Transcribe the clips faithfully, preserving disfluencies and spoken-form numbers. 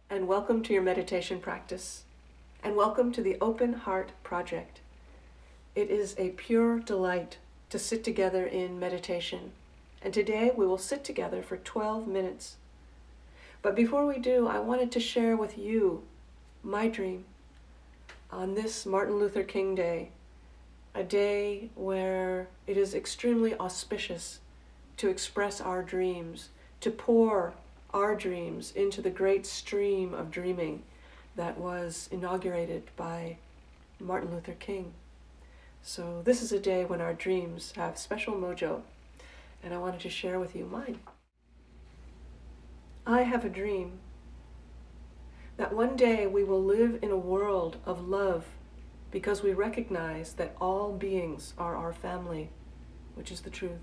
and welcome to your meditation practice, and welcome to the Open Heart Project. It is a pure delight to sit together in meditation, and today we will sit together for twelve minutes. But before we do, I wanted to share with you my dream on this Martin Luther King Day, a day where it is extremely auspicious to express our dreams, to pour our dreams into the great stream of dreaming that was inaugurated by Martin Luther King. So this is a day when our dreams have special mojo, and I wanted to share with you mine. I have a dream that one day we will live in a world of love because we recognize that all beings are our family, which is the truth.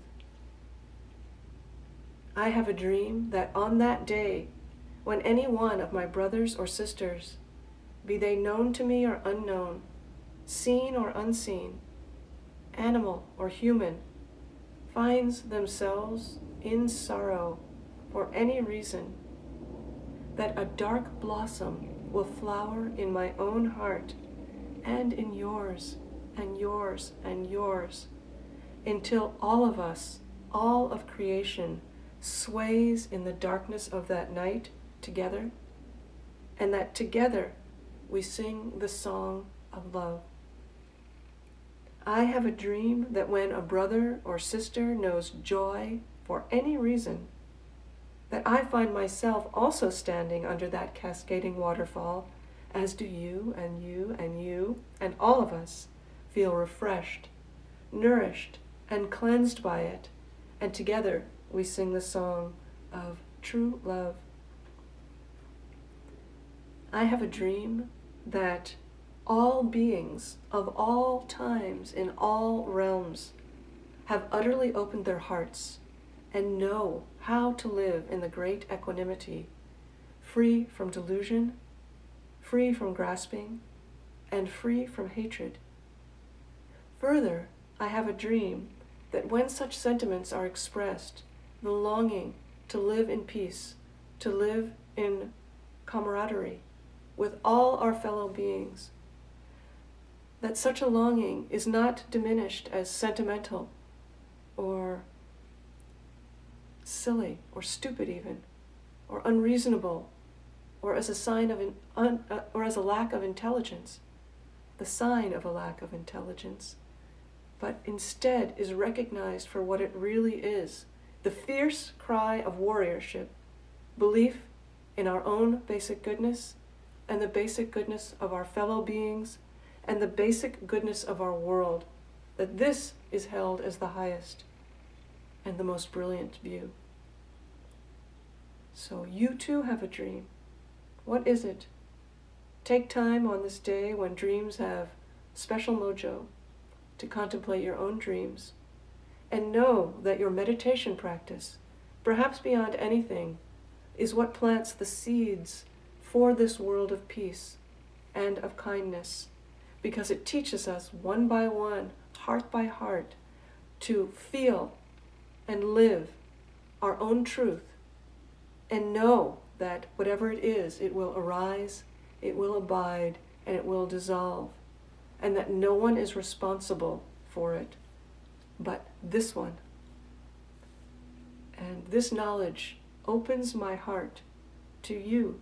I have a dream that on that day, when any one of my brothers or sisters, be they known to me or unknown, seen or unseen, animal or human, finds themselves in sorrow for any reason, that a dark blossom will flower in my own heart and in yours and yours and yours, until all of us, all of creation, sways in the darkness of that night together, and that together we sing the song of love. I have a dream that when a brother or sister knows joy for any reason, that I find myself also standing under that cascading waterfall, as do you and you and you, and all of us feel refreshed, nourished, and cleansed by it, and together we sing the song of true love. I have a dream that all beings of all times in all realms have utterly opened their hearts and know how to live in the great equanimity, free from delusion, free from grasping, and free from hatred. Further, I have a dream that when such sentiments are expressed, the longing to live in peace, to live in camaraderie with all our fellow beings, that such a longing is not diminished as sentimental or silly or stupid even, or unreasonable, or as a sign of an un, uh, or as a lack of intelligence, the sign of a lack of intelligence, but instead is recognized for what it really is. The fierce cry of warriorship, belief in our own basic goodness and the basic goodness of our fellow beings and the basic goodness of our world, that this is held as the highest and the most brilliant view. So you too have a dream. What is it? Take time on this day when dreams have special mojo to contemplate your own dreams. And know that your meditation practice, perhaps beyond anything, is what plants the seeds for this world of peace and of kindness, because it teaches us one by one, heart by heart, to feel and live our own truth and know that whatever it is, it will arise, it will abide, and it will dissolve, and that no one is responsible for it but this one. And this knowledge opens my heart to you.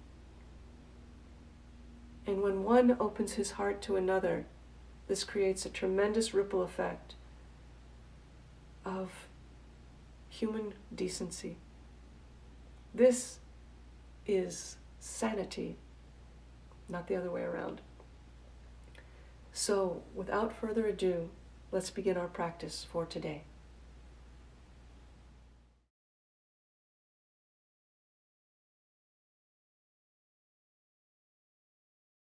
And when one opens his heart to another, this creates a tremendous ripple effect of human decency. This is sanity, not the other way around. So, without further ado, let's begin our practice for today.